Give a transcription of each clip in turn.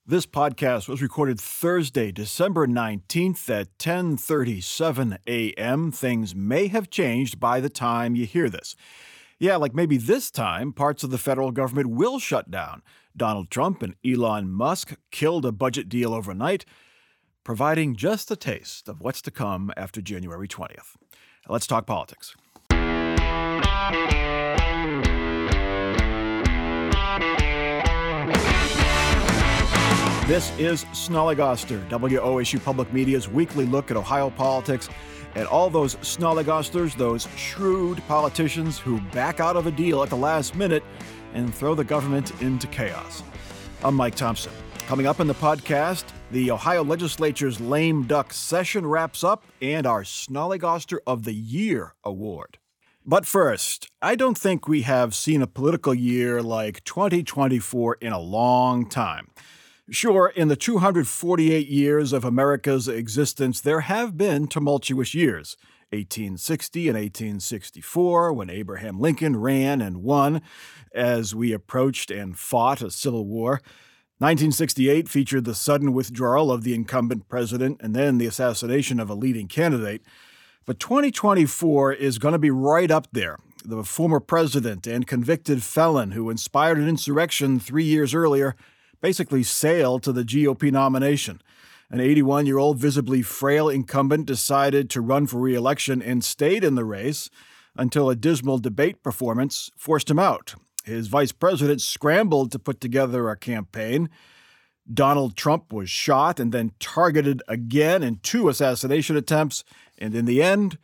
This podcast was recorded Thursday, December 19th at 10:37 a.m. Things may have changed by the time you hear this. Yeah, like maybe this time, parts of the federal government will shut down. Donald Trump and Elon Musk killed a budget deal overnight, providing just a taste of what's to come after January 20th. Let's talk politics. This is Snollygoster, WOSU Public Media's weekly look at Ohio politics and all those Snollygosters, those shrewd politicians who back out of a deal at the last minute and throw the government into chaos. I'm Mike Thompson. Coming up in the podcast, the Ohio legislature's lame duck session wraps up and our Snollygoster of the Year award. But first, I don't think we have seen a political year like 2024 in a long time. Sure, in the 248 years of America's existence, there have been tumultuous years. 1860 and 1864, when Abraham Lincoln ran and won as we approached and fought a civil war. 1968 featured the sudden withdrawal of the incumbent president and then the assassination of a leading candidate. But 2024 is going to be right up there. The former president and convicted felon who inspired an insurrection 3 years earlier basically sailed to the GOP nomination. An 81-year-old visibly frail incumbent decided to run for re-election and stayed in the race until a dismal debate performance forced him out. His vice president scrambled to put together a campaign. Donald Trump was shot and then targeted again in 2 assassination attempts. And in the end,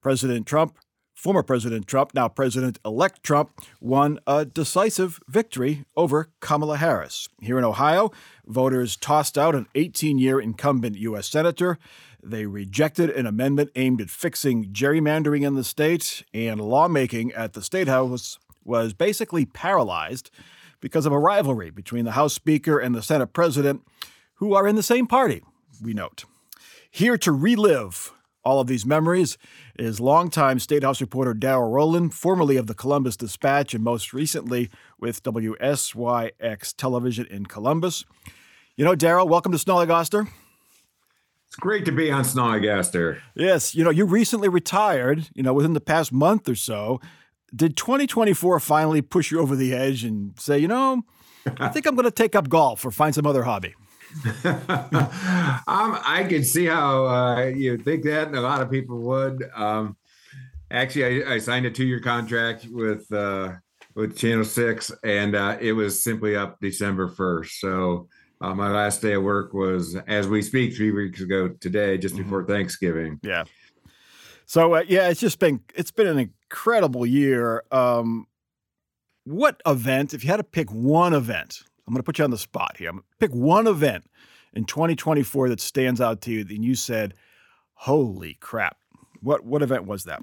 former President Trump, now President-elect Trump, won a decisive victory over Kamala Harris. Here in Ohio, voters tossed out an 18-year incumbent U.S. senator. They rejected an amendment aimed at fixing gerrymandering in the state, and lawmaking at the State House was basically paralyzed because of a rivalry between the House Speaker and the Senate President, who are in the same party, we note. Here to relive all of these memories is longtime State House reporter Darrell Rowland, formerly of the Columbus Dispatch and most recently with WSYX Television in Columbus. You know, Darrell, welcome to Snollygoster. It's great to be on Snollygoster. Yes, you recently retired, within the past month or so. Did 2024 finally push you over the edge and say, I think I'm going to take up golf or find some other hobby? I can see how you think that, and a lot of people would. Actually, I signed a 2-year contract with Channel 6, and it was simply up December 1st. So my last day of work was, as we speak, 3 weeks ago today, just before Thanksgiving. Yeah. So it's been an incredible year. What event, if you had to pick one event, I'm going to put you on the spot here. I'm going to pick one event in 2024 that stands out to you, and you said, holy crap. What event was that?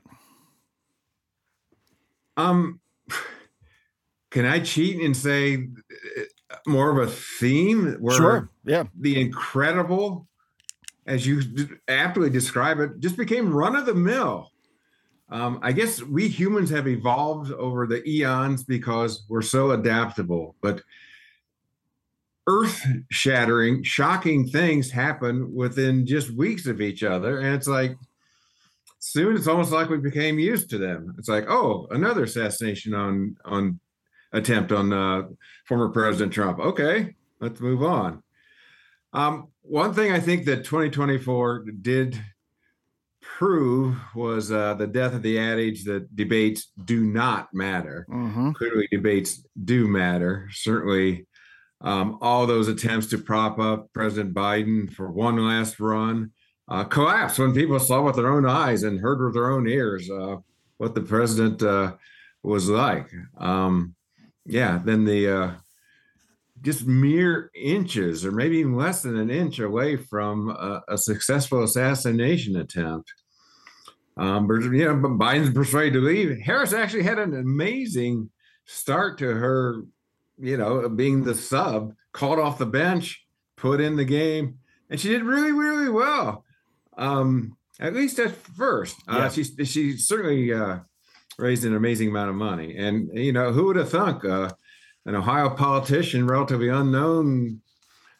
Can I cheat and say more of a theme? Where sure, yeah. The incredible, as you aptly describe it, just became run-of-the-mill. I guess we humans have evolved over the eons because we're so adaptable, but earth-shattering, shocking things happen within just weeks of each other. And it's like, soon it's almost like we became used to them. It's like, oh, another assassination on attempt on former President Trump. Okay, let's move on. One thing I think that 2024 did prove was the death of the adage that debates do not matter. Mm-hmm. Clearly, debates do matter. Certainly, all those attempts to prop up President Biden for one last run collapsed when people saw with their own eyes and heard with their own ears what the president was like. Then the just mere inches, or maybe even less than an inch away from a successful assassination attempt. But Biden's persuaded to leave. Harris actually had an amazing start to her, being the sub, called off the bench, put in the game, and she did really, really well. At least at first. Yeah. She certainly raised an amazing amount of money. And, who would have thunk an Ohio politician, relatively unknown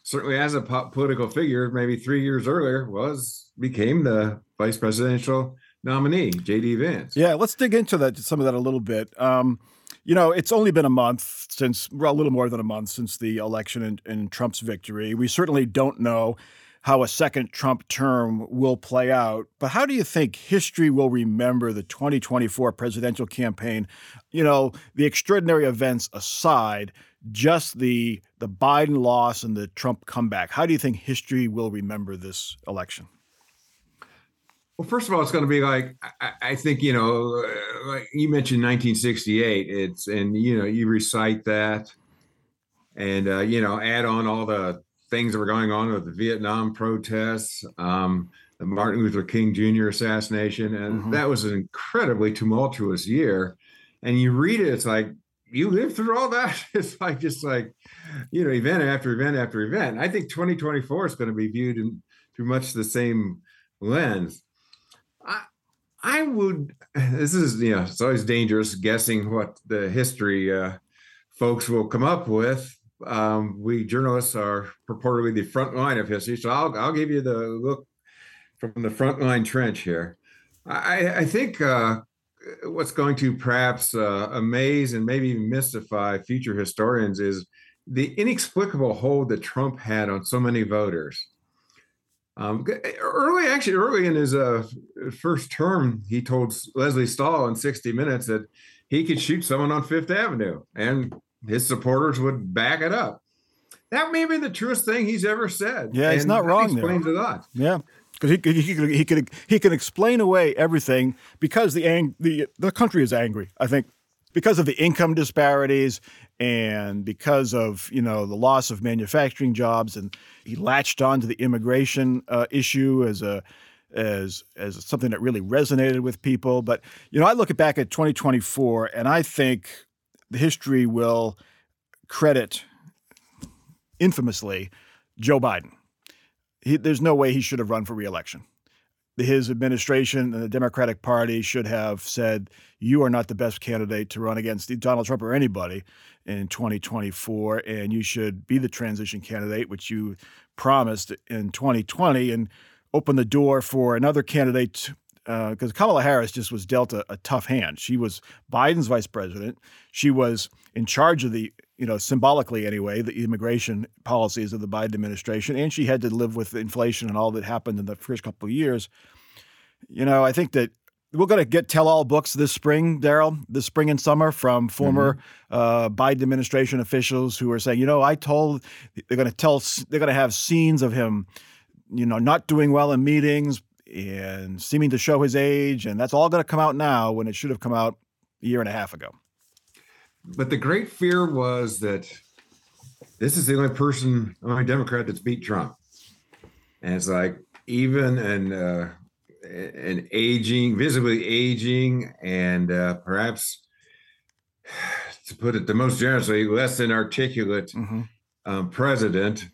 certainly as a political figure, maybe 3 years earlier, became the vice presidential nominee, J.D. Vance. Yeah, let's dig into some of that a little bit. It's only been a little more than a month since the election and Trump's victory. We certainly don't know how a second Trump term will play out. But how do you think history will remember the 2024 presidential campaign? The extraordinary events aside, just the Biden loss and the Trump comeback. How do you think history will remember this election? Well, first of all, it's going to be like, I think, like you mentioned 1968, you recite that and, add on all the things that were going on with the Vietnam protests, the Martin Luther King Jr. assassination. And that was an incredibly tumultuous year. And you read it, it's like, you lived through all that. It's like, event after event after event. I think 2024 is going to be viewed through much the same lens. It's always dangerous guessing what the history folks will come up with. We journalists are purportedly the front line of history. So I'll give you the look from the front line trench here. I think what's going to perhaps amaze and maybe even mystify future historians is the inexplicable hold that Trump had on so many voters. Early in his first term, he told Leslie Stahl in 60 Minutes that he could shoot someone on Fifth Avenue and his supporters would back it up. That may be the truest thing he's ever said. Yeah, he's not wrong there. Explains a lot. Yeah, because he can explain away everything because the country is angry. I think because of the income disparities and because of the loss of manufacturing jobs, and he latched on to the immigration issue as something that really resonated with people. But I look back at 2024, and I think the history will credit infamously Joe Biden. There's no way he should have run for re-election. His administration and the Democratic Party should have said, you are not the best candidate to run against Donald Trump or anybody in 2024, and you should be the transition candidate, which you promised in 2020, and open the door for another candidate, because Kamala Harris just was dealt a tough hand. She was Biden's vice president. She was in charge of the, symbolically anyway, the immigration policies of the Biden administration, and she had to live with inflation and all that happened in the first couple of years. I think that we're going to get tell-all books this spring, Daryl, this spring and summer from former Biden administration officials who are saying, they're going to have scenes of him, not doing well in meetings and seeming to show his age. And that's all going to come out now when it should have come out a year and a half ago. But the great fear was that this is the only Democrat that's beat Trump. And it's like, even an visibly aging, and perhaps, to put it the most generously, less than articulate president,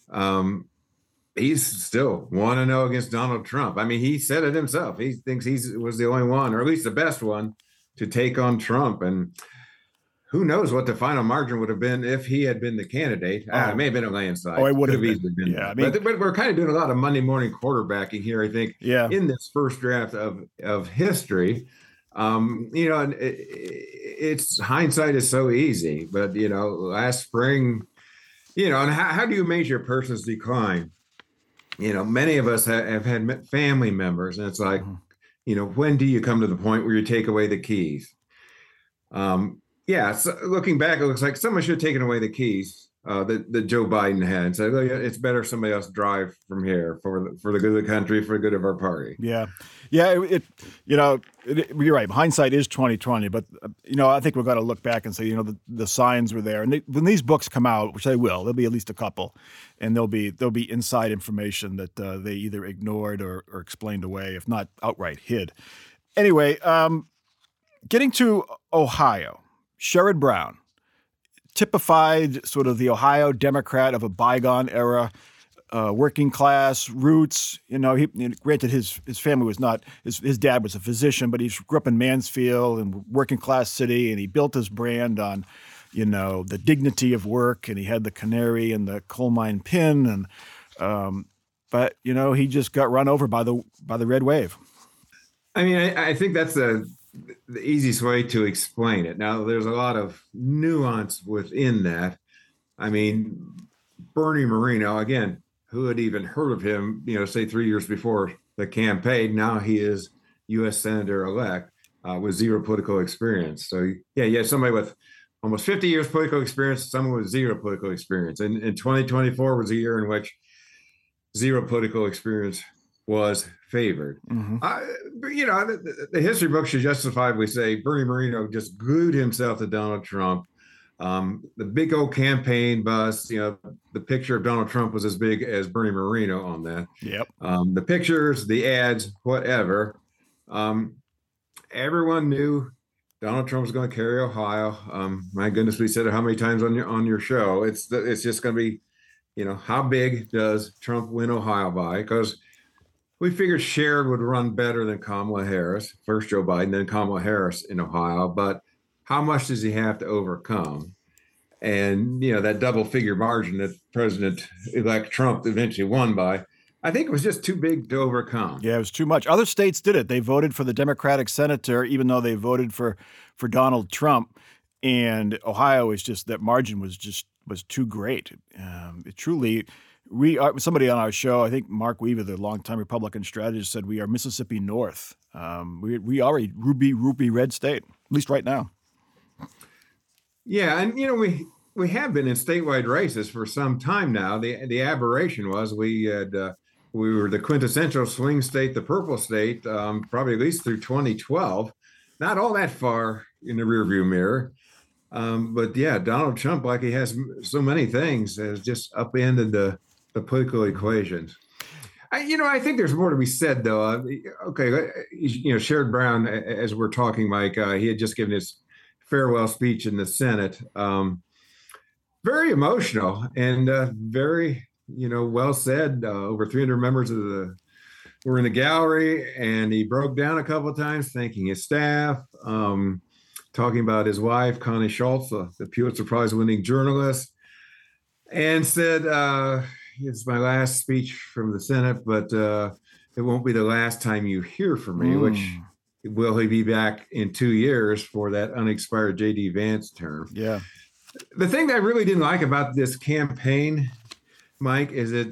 he's still 1-0 against Donald Trump. I mean, he said it himself. He thinks he was the only one, or at least the best one, to take on Trump. And who knows what the final margin would have been if he had been the candidate. It may have been a landslide. It would have easily been. Yeah, but we're kind of doing a lot of Monday morning quarterbacking here, I think, in this first draft of history. It's hindsight is so easy. But, last spring, and how do you measure a person's decline? Many of us have had family members, and it's like, when do you come to the point where you take away the keys? So looking back, it looks like someone should have taken away the keys that Joe Biden had and said, "Oh, yeah, it's better somebody else drive from here for the good of the country, for the good of our party." Yeah. You're right. Hindsight is 2020, but I think we're going to look back and say, the signs were there. And when these books come out, which they will, there'll be at least a couple, and there'll be inside information that they either ignored or explained away, if not outright hid. Anyway, getting to Ohio. Sherrod Brown, typified sort of the Ohio Democrat of a bygone era, working class roots. Granted, his family was not, his dad was a physician, but he grew up in Mansfield and working class city, and he built his brand on the dignity of work, and he had the canary and the coal mine pin, but he just got run over by the red wave. I mean, I think that's the easiest way to explain it. Now, there's a lot of nuance within that. I mean, Bernie Moreno, again, who had even heard of him, say 3 years before the campaign, now he is U.S. Senator-elect with zero political experience. So, yeah, you have somebody with almost 50 years political experience, someone with zero political experience. And 2024 was a year in which zero political experience was favored. Mm-hmm. The history books should justifiably say Bernie Moreno just glued himself to Donald Trump. The big old campaign bus, the picture of Donald Trump was as big as Bernie Moreno on that. Yep. The pictures, the ads, whatever. Everyone knew Donald Trump was going to carry Ohio. My goodness, we said it how many times on your show? It's just going to be, how big does Trump win Ohio by? Because we figured Sherrod would run better than Kamala Harris, first Joe Biden, then Kamala Harris in Ohio. But how much does he have to overcome? And, that double figure margin that President-elect Trump eventually won by, I think it was just too big to overcome. Yeah, it was too much. Other states did it. They voted for the Democratic senator, even though they voted for Donald Trump. And Ohio is just, that margin was too great. It truly, somebody on our show, I think Mark Weaver, the longtime Republican strategist, said we are Mississippi North. We are a ruby red state, at least right now. Yeah, and we have been in statewide races for some time now. The aberration was we were the quintessential swing state, the purple state, probably at least through 2012. Not all that far in the rearview mirror. But yeah, Donald Trump, like he has so many things, has just upended the political equations. I think there's more to be said, though. Okay, Sherrod Brown, as we're talking, Mike, he had just given his farewell speech in the Senate. Very emotional and very, well said. Over 300 members were in the gallery, and he broke down a couple of times, thanking his staff, talking about his wife, Connie Schultz, the Pulitzer Prize-winning journalist, and said, it's my last speech from the Senate, but it won't be the last time you hear from me, which will he be back in 2 years for that unexpired J.D. Vance term? Yeah. The thing that I really didn't like about this campaign, Mike, is it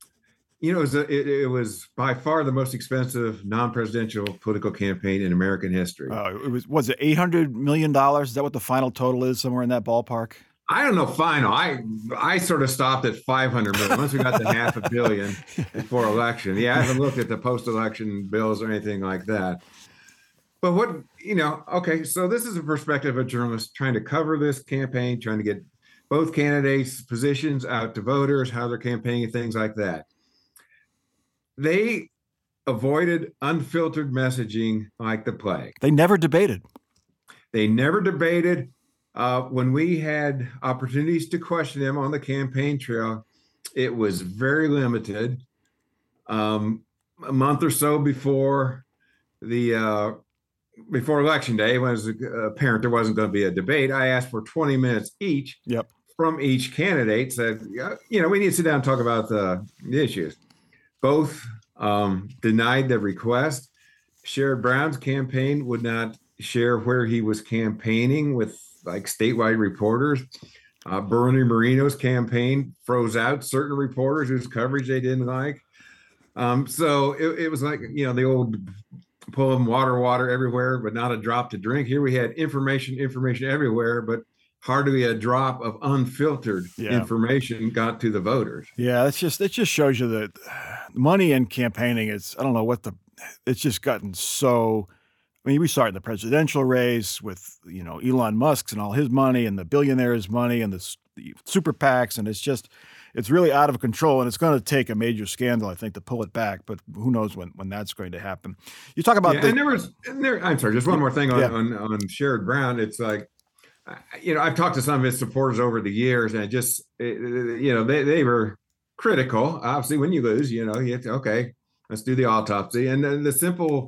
was by far the most expensive non-presidential political campaign in American history. Was it $800 million? Is that what the final total is, somewhere in that ballpark? I don't know. Final. I sort of stopped at 500 million. Once we got to $500 million before election. Yeah, I haven't looked at the post-election bills or anything like that. But okay, so this is a perspective of journalists trying to cover this campaign, trying to get both candidates' positions out to voters, how they're campaigning, things like that. They avoided unfiltered messaging like the plague. They never debated. When we had opportunities to question them on the campaign trail, it was very limited. A month or so before election day, when it was apparent there wasn't going to be a debate, I asked for 20 minutes each from each candidate. Said, we need to sit down and talk about the issues. Both denied the request. Sherrod Brown's campaign would not share where he was campaigning with statewide reporters. Bernie Moreno's campaign froze out certain reporters whose coverage they didn't like. So it was like, the old pull them water everywhere, but not a drop to drink. Here we had information everywhere, but hardly a drop of unfiltered information got to the voters. Yeah, it just shows you that money in campaigning is, I don't know it's just gotten so. I mean, we saw it in the presidential race with, Elon Musk's and all his money and the billionaires' money and the super PACs. And it's really out of control. And it's going to take a major scandal, I think, to pull it back. But who knows when that's going to happen. You talk about I'm sorry, just one more thing on Sherrod Brown. It's like, I've talked to some of his supporters over the years, and they were critical. Obviously, when you lose, you have to, okay, let's do the autopsy. And then the simple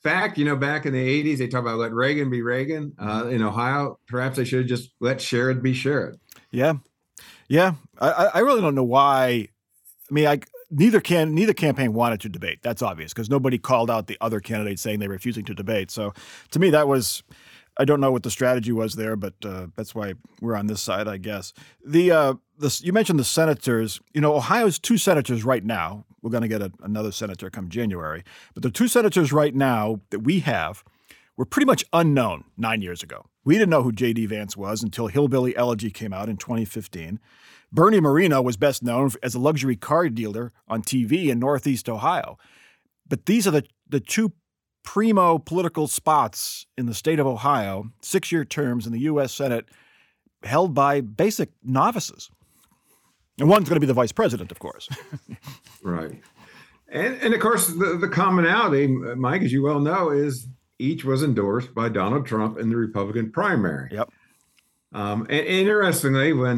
fact, back in the 80s, they talk about let Reagan be Reagan. In Ohio, perhaps they should have just let Sherrod be Sherrod. Yeah. Yeah. I really don't know why. I mean, neither campaign wanted to debate. That's obvious because nobody called out the other candidates saying they were refusing to debate. So to me, that was, I don't know what the strategy was there, but that's why we're on this side, I guess. You mentioned the senators. Ohio's 2 senators right now. We're going to get another senator come January. But the 2 senators right now that we have were pretty much unknown 9 years ago. We didn't know who J.D. Vance was until Hillbilly Elegy came out in 2015. Bernie Moreno was best known as a luxury car dealer on TV in Northeast Ohio. But these are the 2 primo political spots in the state of Ohio, 6-year terms in the U.S. Senate, held by basic novices. And one's going to be the vice president, of course. Right. And of course, the commonality, Mike, as you well know, is each was endorsed by Donald Trump in the Republican primary. Yep. And interestingly, when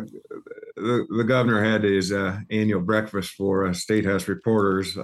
the governor had his annual breakfast for State House reporters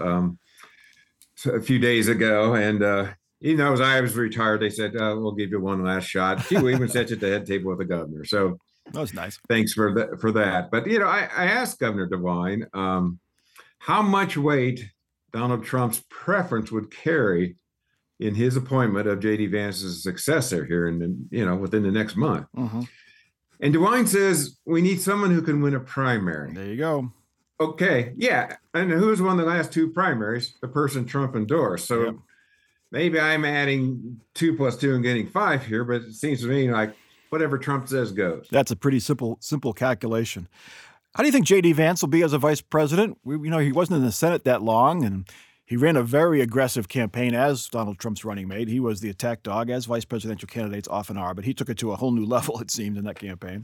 a few days ago, and even though as I was retired, they said, we'll give you one last shot. She even sat you at the head table with the governor. So that was nice. Thanks for that. But, I asked Governor DeWine how much weight Donald Trump's preference would carry in his appointment of J.D. Vance's successor here within the next month. Mm-hmm. And DeWine says, we need someone who can win a primary. There you go. Okay. Yeah. And who's won the last 2 primaries? The person Trump endorsed. So yep. Maybe I'm adding 2 + 2 and getting 5 here, but it seems to me like whatever Trump says goes. That's a pretty simple calculation. How do you think J.D. Vance will be as a vice president? He wasn't in the Senate that long, and he ran a very aggressive campaign as Donald Trump's running mate. He was the attack dog, as vice presidential candidates often are, but he took it to a whole new level, it seemed, in that campaign.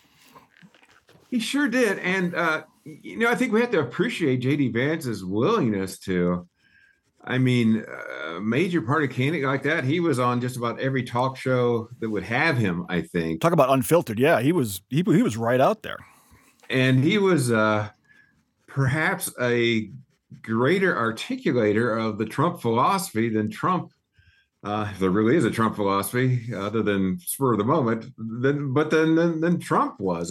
He sure did. And, I think we have to appreciate J.D. Vance's willingness to, a major party candidate like that. He was on just about every talk show that would have him, I think. Talk about unfiltered. Yeah, he was right out there. And he was perhaps a greater articulator of the Trump philosophy than Trump, if there really is a Trump philosophy other than spur of the moment, than Trump was.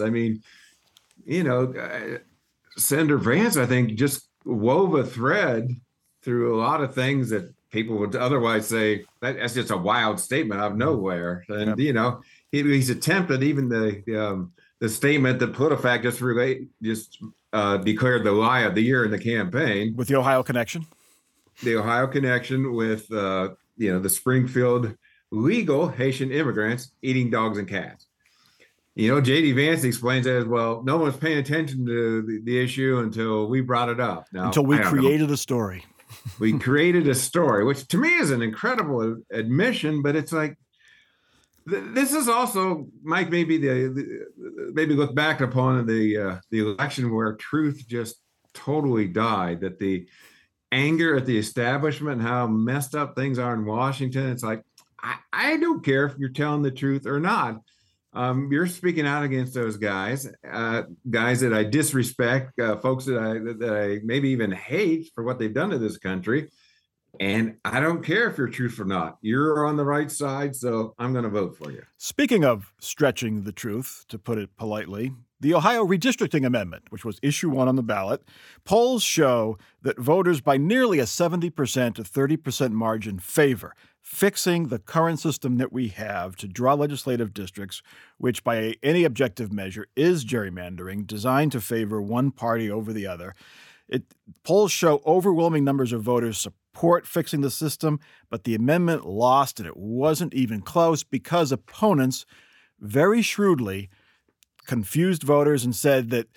Senator Vance, I think, just wove a thread through a lot of things that people would otherwise say that's just a wild statement out of nowhere. And, he's attempted even the statement that PolitiFact just declared the lie of the year in the campaign. With the Ohio connection? The Ohio connection with, the Springfield legal Haitian immigrants eating dogs and cats. J.D. Vance explains that as well. No one's paying attention to the issue until we brought it up. Now, until we created a story. We created a story, which to me is an incredible admission, but it's like, this is also, Mike, maybe look back upon the election where truth just totally died, that the anger at the establishment, how messed up things are in Washington. It's like, I don't care if you're telling the truth or not. You're speaking out against those guys that I disrespect, folks that I maybe even hate for what they've done to this country. And I don't care if you're truthful or not. You're on the right side, so I'm going to vote for you. Speaking of stretching the truth, to put it politely, the Ohio Redistricting Amendment, which was issue 1 on the ballot, polls show that voters by nearly a 70% to 30% margin favor fixing the current system that we have to draw legislative districts, which by any objective measure is gerrymandering, designed to favor one party over the other. Polls show overwhelming numbers of voters support fixing the system, but the amendment lost, and it wasn't even close because opponents very shrewdly confused voters and said that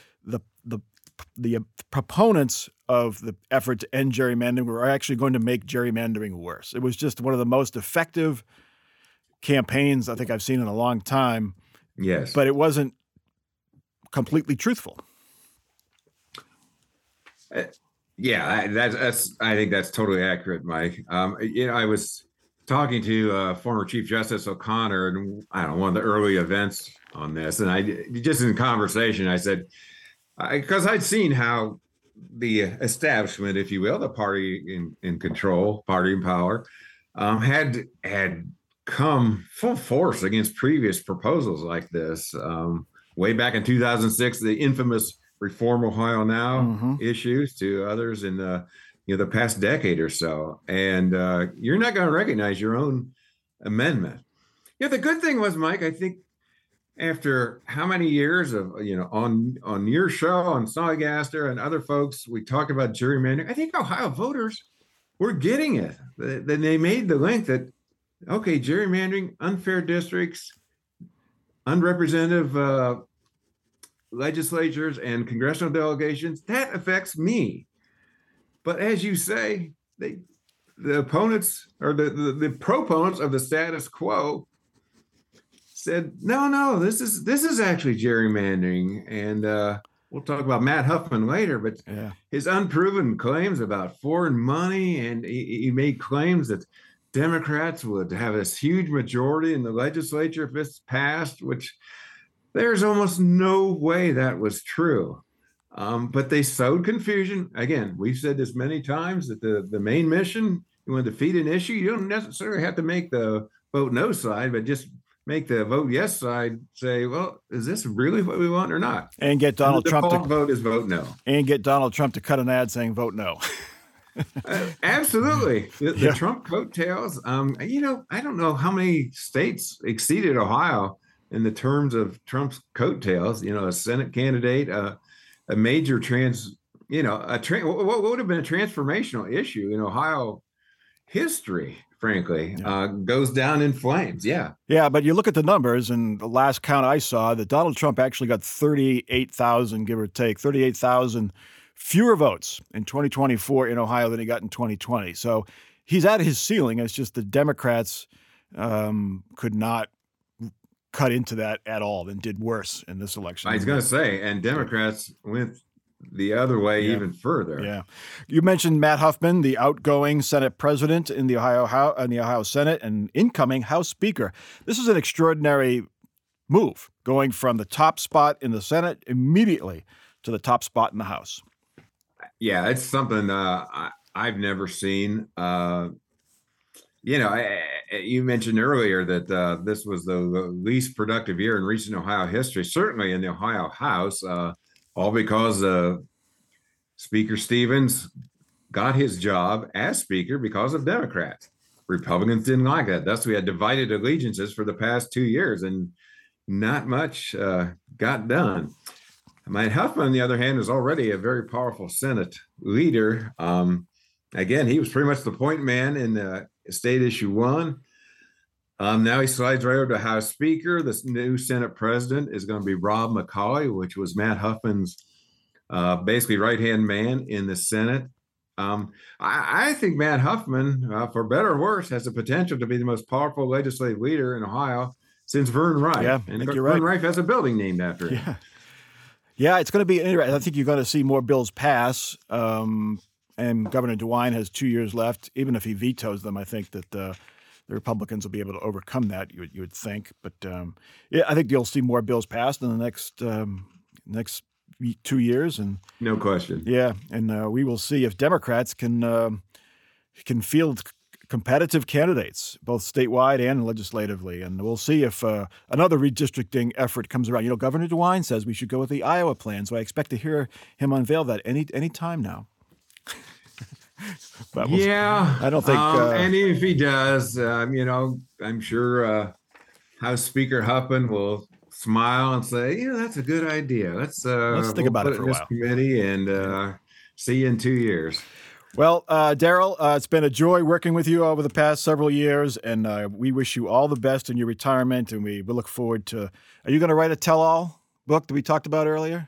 the proponents of the effort to end gerrymandering were actually going to make gerrymandering worse. It was just one of the most effective campaigns I think I've seen in a long time. Yes. But it wasn't completely truthful. Yeah, I think that's totally accurate, Mike. I was talking to former Chief Justice O'Connor, and I don't know, one of the early events on this, and I just in conversation, I said, because I'd seen how the establishment, if you will, the party in control, party in power, had come full force against previous proposals like this. Way back in 2006, the infamous Reform Ohio Now issues, to others in the past decade or so. And you're not going to recognize your own amendment. Yeah, the good thing was, Mike, I think after how many years of on your show, on Snollygaster and other folks, we talked about gerrymandering. I think Ohio voters were getting it. Then they made the link that, okay, gerrymandering, unfair districts, unrepresentative legislatures and congressional delegations, that affects me. But as you say, the opponents or the proponents of the status quo said, no, this is actually gerrymandering. And we'll talk about Matt Huffman later, but his unproven claims about foreign money, and he made claims that Democrats would have this huge majority in the legislature if this passed, which there's almost no way that was true. But they sowed confusion. Again, we've said this many times that the main mission, you want to defeat an issue, you don't necessarily have to make the vote no side, but just make the vote yes side say, well, is this really what we want or not? And get Donald Trump to vote is vote no. And get Donald Trump to cut an ad saying vote no. Absolutely. The Trump coattails. I don't know how many states exceeded Ohio in the terms of Trump's coattails. A Senate candidate, a major what would have been a transformational issue in Ohio history, frankly, goes down in flames. Yeah, but you look at the numbers, and the last count I saw, that Donald Trump actually got 38,000, give or take, 38,000 fewer votes in 2024 in Ohio than he got in 2020. So he's at his ceiling. It's just the Democrats could not cut into that at all and did worse in this election. I was going to say, and Democrats went the other way even further. Yeah. You mentioned Matt Huffman, the outgoing Senate president in the Ohio Senate and incoming House Speaker. This is an extraordinary move, going from the top spot in the Senate immediately to the top spot in the House. Yeah, it's something I've never seen. You mentioned earlier that this was the least productive year in recent Ohio history, certainly in the Ohio House. All because Speaker Stevens got his job as Speaker because of Democrats. Republicans didn't like that. Thus, we had divided allegiances for the past 2 years, and not much got done. Matt Huffman, on the other hand, is already a very powerful Senate leader. Again, he was pretty much the point man in State Issue 1. Now he slides right over to House Speaker. This new Senate president is going to be Rob McCauley, which was Matt Huffman's basically right-hand man in the Senate. I think Matt Huffman, for better or worse, has the potential to be the most powerful legislative leader in Ohio since Vern Reif. Yeah, I think you're right. Vern Reif has a building named after him. Yeah, it's going to be interesting. I think you're going to see more bills pass. And Governor DeWine has 2 years left. Even if he vetoes them, I think that the Republicans will be able to overcome that, you would think. But I think you'll see more bills passed in the next 2 years, and no question. Yeah, and we will see if Democrats can field competitive candidates, both statewide and legislatively, and we'll see if another redistricting effort comes around. Governor DeWine says we should go with the Iowa plan, so I expect to hear him unveil that any time now. But I don't think. And if he does, I'm sure House Speaker Huffman will smile and say, that's a good idea. Let's think about it for a while. Committee and see you in 2 years. Well, Daryl, it's been a joy working with you over the past several years, and we wish you all the best in your retirement. And we look forward to. Are you going to write a tell-all book that we talked about earlier?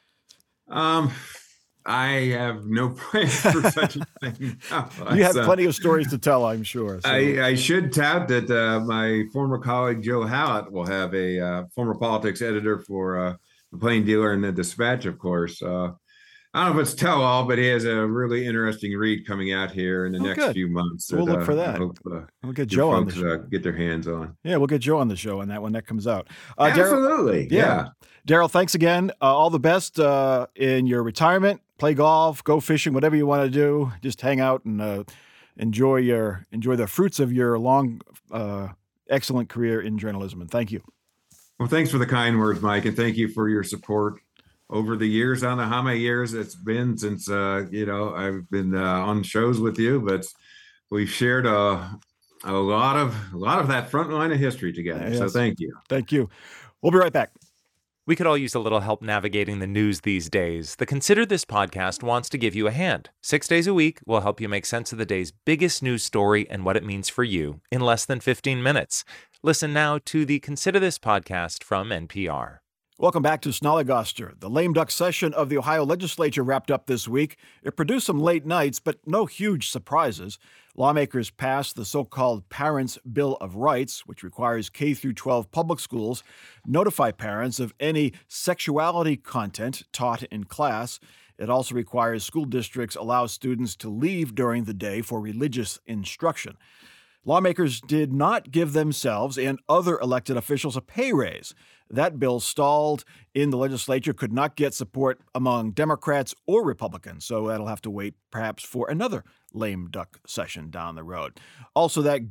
I have no plans for such a thing. No. You have plenty of stories to tell, I'm sure. So. I should tout that my former colleague Joe Hallett will have a former politics editor for the Plain Dealer and the Dispatch, of course. I don't know if it's tell-all, but he has a really interesting read coming out here in the next few months. We'll look for that. We'll get Joe on the show. Get their hands on. Yeah, we'll get Joe on the show on that when that comes out. Absolutely. Yeah. Daryl, thanks again. All the best in your retirement. Play golf, go fishing, whatever you want to do. Just hang out and enjoy the fruits of your long, excellent career in journalism. And thank you. Well, thanks for the kind words, Mike, and thank you for your support over the years. I don't know how many years it's been since I've been on shows with you, but we've shared a lot of that front line of history together. Yes. So thank you. Thank you. We'll be right back. We could all use a little help navigating the news these days. The Consider This podcast wants to give you a hand. 6 days a week, we'll help you make sense of the day's biggest news story and what it means for you in less than 15 minutes. Listen now to the Consider This podcast from NPR. Welcome back to Snollygoster. The lame duck session of the Ohio legislature wrapped up this week. It produced some late nights, but no huge surprises. Lawmakers passed the so-called Parents' Bill of Rights, which requires K-12 public schools notify parents of any sexuality content taught in class. It also requires school districts allow students to leave during the day for religious instruction. Lawmakers did not give themselves and other elected officials a pay raise. That bill stalled in the legislature, could not get support among Democrats or Republicans, so that'll have to wait perhaps for another lame duck session down the road. Also, that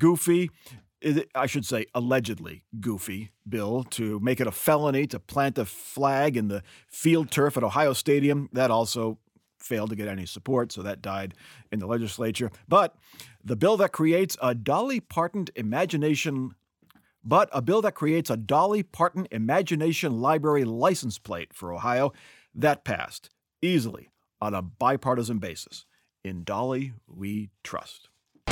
allegedly goofy bill to make it a felony to plant a flag in the field turf at Ohio Stadium, that also failed to get any support, so that died in the legislature. But the bill that creates a Dolly Parton imagination library license plate for Ohio, that passed easily on a bipartisan basis. In Dolly, we trust.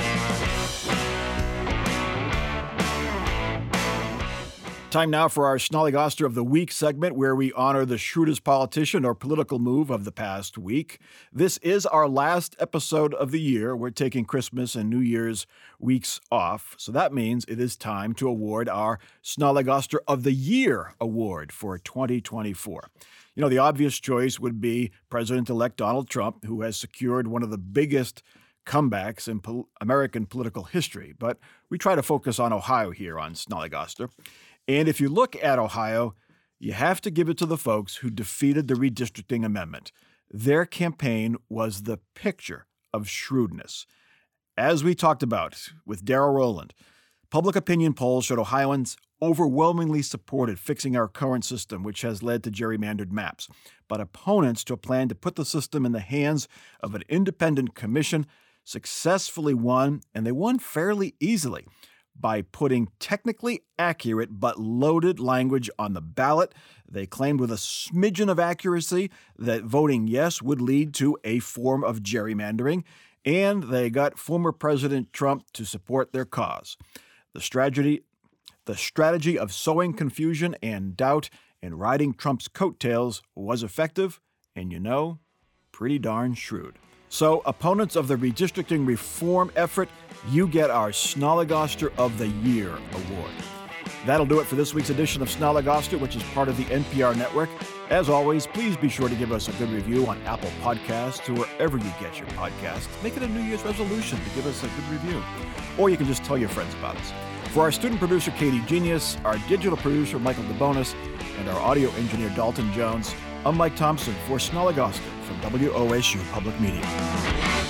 Time now for our Snollygoster of the Week segment, where we honor the shrewdest politician or political move of the past week. This is our last episode of the year. We're taking Christmas and New Year's weeks off, so that means it is time to award our Snollygoster of the Year award for 2024. You know, the obvious choice would be President-elect Donald Trump, who has secured one of the biggest comebacks in American political history. But we try to focus on Ohio here on Snollygoster. And if you look at Ohio, you have to give it to the folks who defeated the redistricting amendment. Their campaign was the picture of shrewdness. As we talked about with Darrell Rowland, public opinion polls showed Ohioans overwhelmingly supported fixing our current system, which has led to gerrymandered maps. But opponents to a plan to put the system in the hands of an independent commission successfully won, and they won fairly easily, by putting technically accurate but loaded language on the ballot. They claimed with a smidgen of accuracy that voting yes would lead to a form of gerrymandering, and they got former President Trump to support their cause. The strategy of sowing confusion and doubt and riding Trump's coattails was effective and, pretty darn shrewd. So, opponents of the redistricting reform effort, you get our Snollygoster of the Year award. That'll do it for this week's edition of Snollygoster, which is part of the NPR network. As always, please be sure to give us a good review on Apple Podcasts or wherever you get your podcasts. Make it a New Year's resolution to give us a good review. Or you can just tell your friends about us. For our student producer, Katie Genius, our digital producer, Michael DeBonis, and our audio engineer, Dalton Jones, I'm Mike Thompson for Snollygoster from WOSU Public Media.